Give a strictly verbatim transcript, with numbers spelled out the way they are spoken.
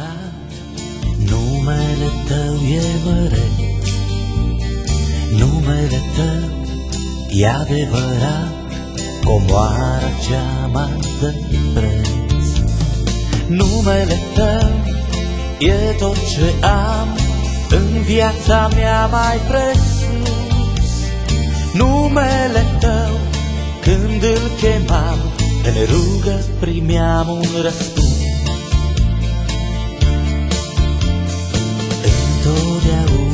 adevărat, numele Tău e măreț. Numele Tău e adevărat, comoara cea mai de preț. Numele Tău e tot ce am în viața mea mai presus. Numele Tău, când îl chemam, în rugă primeam un răspuns. Întotdeauna